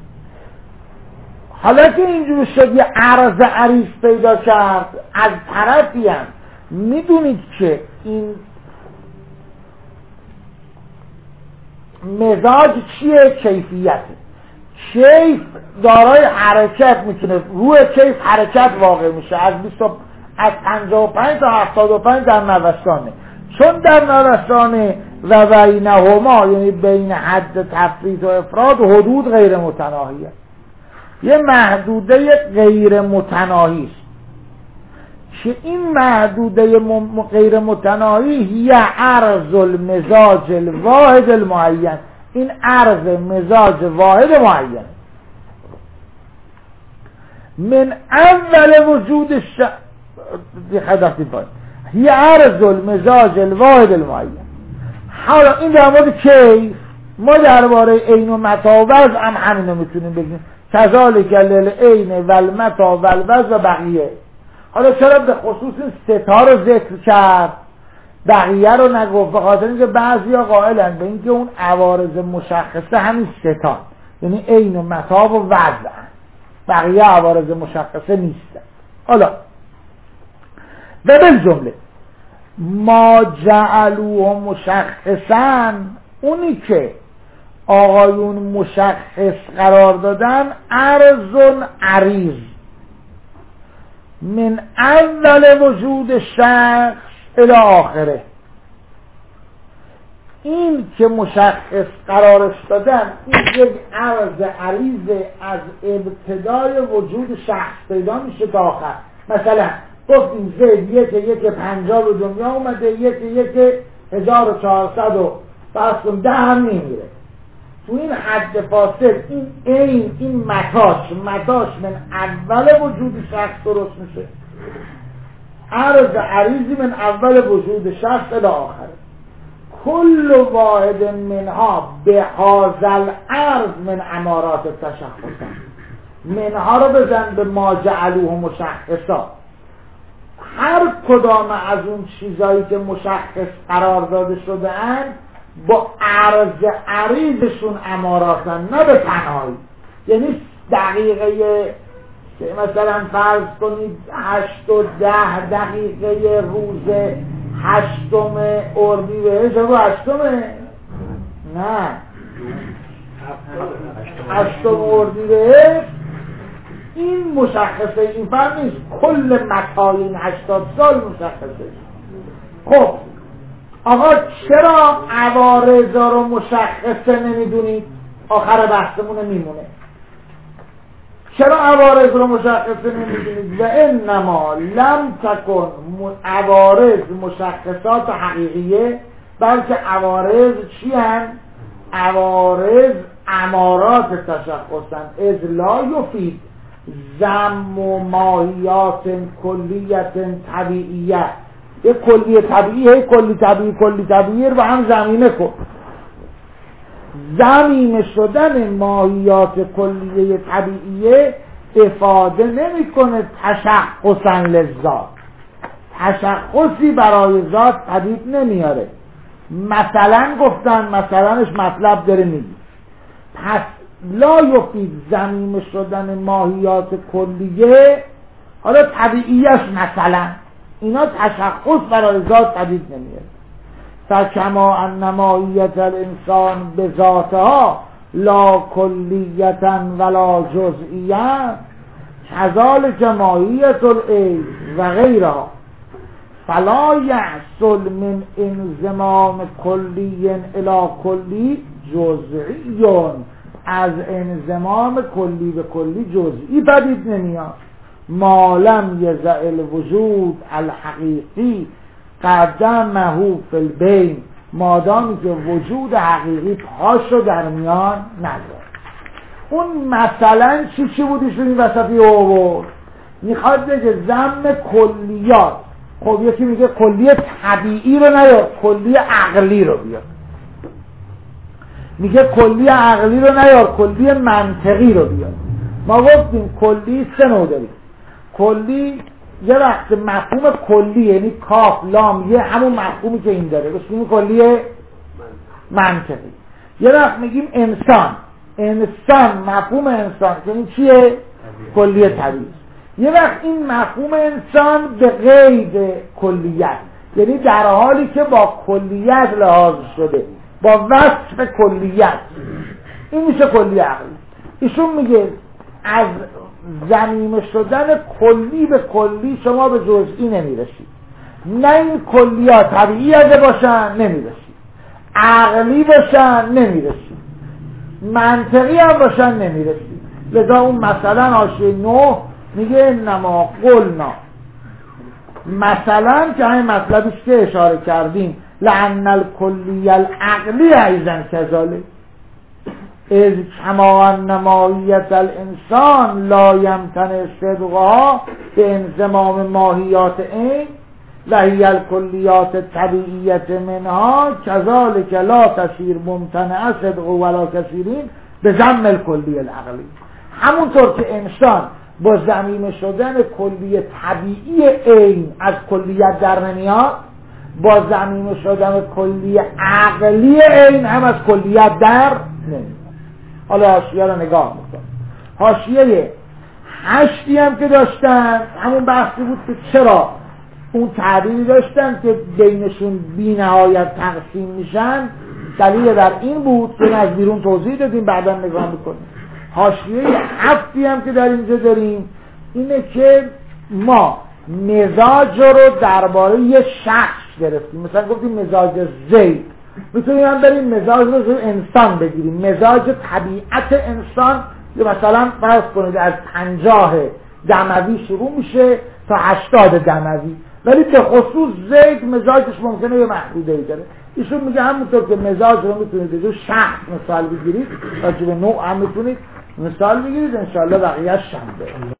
حالا که اینجور شد یه عرض عریض پیدا کرد از طرفی هم میدونید که این مزاج چیه؟ کیفیته. کیف دارای حرکت میتونه، روی کیف حرکت واقع میشه از بیست از پنجاه و پنج تا هفتاد و پنج در نوسانه، چون در نوسانه و بینهما یعنی بین حد تفرید و افراد حدود غیر متناهیه، یه محدوده غیر متناهی است که این محدوده م... غیر متناهی یه عرض المزاج الواحد المعین، این عرض مزاج واحد معین من اول وجود الش... خداحتی باید یه عرض المزاج الواحد المعین. حالا این در مورد کیف، ما درباره عین و متا و وضع هم همینو میتونیم بگیم، کذالک للعین و المتا و الوضع و بقیه. حالا چرا به خصوص این ستا رو ذکر کرد، بقیه رو نگفت؟ به خاطر اینکه بعضیا قائلن به اینکه اون عوارض مشخصه همین ستا، یعنی عین و متا و وضع، بقیه عوارض مشخصه نیستن. حالا به بالجمله ما جعلوه مشخصا، اونی که آقایون مشخص قرار دادن، عرض عریض من اول وجود شخص الی آخره، این که مشخص قرارش دادن این یک عرض عریض از ابتدای وجود شخص پیدا میشه تا آخر. مثلا گفتیم زید یک یک پنجاه به دنیا اومده، یک یک هزار و چهارصد و فرض کن ده هم میمیره. تو این حد فاصل این این این متاش متاش من اول وجود شخص درست میشه، عرض عریضی من اول وجود شخص الی آخر. کل واحد منها به هذا العرض من امارات التشخص. منها رو بزن به ما جعلوه مشخصا. هر کدام از اون چیزایی که مشخص قرار داده شده اند با عرض عریضشون اماراتن، نه به تنهایی. یعنی دقیقه مثلا فرض کنید هشت و ده دقیقه روز هشتم اردیبهشت رو هشتمه؟ نه هشتم اردیبهشت این مشخصه، این فرق نیست. کل متای این هشتاد سال مشخصه. خب آقا چرا عوارضا رو مشخصه نمیدونید؟ آخر بحثمون میمونه. چرا عوارض رو مشخصه نمیدونید؟ و انما لم تکن عوارض مشخصات حقیقیه، بلکه عوارض چی هن؟ عوارض امارات تشخصن. از لا یفید ضم و ماهیات کلیت طبیعیه. یه کلی طبیعیه، کلی طبیعی کلی طبیعی رو به هم زمینه کن. زمینه شدن ماهیات کلیه طبیعیه افاده نمیکنه تشخصا للذات، تشخصی برای ذات پدید نمیاره. مثلا گفتن، مثلنش مطلب داره میگی، پس لا یفید زمینه شدن ماهیات کلیه، حالا طبیعیش مثلا اینا تشخص برای ذات پدید نمیاره. فکما ان ماهیت الانسان بذاتها لا کلیتا ولا جزئیت کذالک ماهیت العین و غیرها فلا یحصل من انضمام کلی الی کلی جزئی، از انضمام کلی به کلی جزئی پدید نمیاد. ما لم یزع الوجود الحقیقی قدمه فی البین، مادامی که وجود حقیقی پاشو در میان نذاره. اون مثلا چی چی بودیش رو این وسطی آورد؟ میخواد بگه ضم کلیات. خب یکی میگه کلی طبیعی رو نیار، کلی عقلی رو بیار. میگه کلی عقلی رو نیار، کلی منطقی رو بیار. ما گفتیم کلی سه نوع داریم. کلی یه وقت مفهوم کلی یعنی کاف لام یه همون مفهومی که این داره، بسیم کلی منطقی. یه وقت میگیم انسان، انسان مفهوم انسان یعنی چیه؟ کلی طبیعی. یه وقت این مفهوم انسان به قید کلیت، یعنی در حالی که با کلیت لحاظ شده، با وصف کلیت، این میشه کلی عقلی. ایشون میگه از ضمیمه شدن کلی به کلی شما به جزئی نمیرسید. نه این کلیات طبیعی اگه باشن نمیرسید، عقلی باشن نمیرسید، منطقی هم باشن نمیرسید. لذا اون مثلا حاشیه نه میگه انما قلنا، مثلا که همین مطلبیش که اشاره کردیم، لأن الکلی العقلی ایضا کذالک از کما ان ماهیت الانسان لا یمتنع صدقها به انضمام ماهیات این و هی الکلیات طبیعیت منها کذالک لا تصیر ممتنع صدق ولا کثیرین به ضم الکلی العقلی. همونطور که انسان با ضمیمه شدن کلی طبیعی این از کلیت در نمیاد، با ضمیمه شدن کلی عقلی این هم از کلیت در نمیاد. حالا حاشیه رو نگاه میکنم. حاشیه هشتی هم که داشتن همون بحثی بود که چرا اون تعبیری داشتن که بینشون بی نهایت تقسیم میشن. دلیل در این بود که از بیرون توضیح دادیم، بعدا نگاه میکنیم. حاشیه هفتی هم که در اینجا داریم اینه که ما مزاج رو درباره یه شخص گرفتیم. مثلا گفتیم مزاج زید، میتونیم هم بریم مزاج رو رو انسان بگیریم، مزاج طبیعت انسان. یا مثلا فرض کنید از پنجاه دموی شروع میشه تا هشتاد دموی، ولی به خصوص زید مزاجش ممکنه یه محدوده ای داره. ایشون میگه همونطور که مزاج رو میتونید رو شخص مثال بگیرید، راجع به نوع هم میتونید مثال بگیرید، انشاءالله بقیه‌اش شنبه.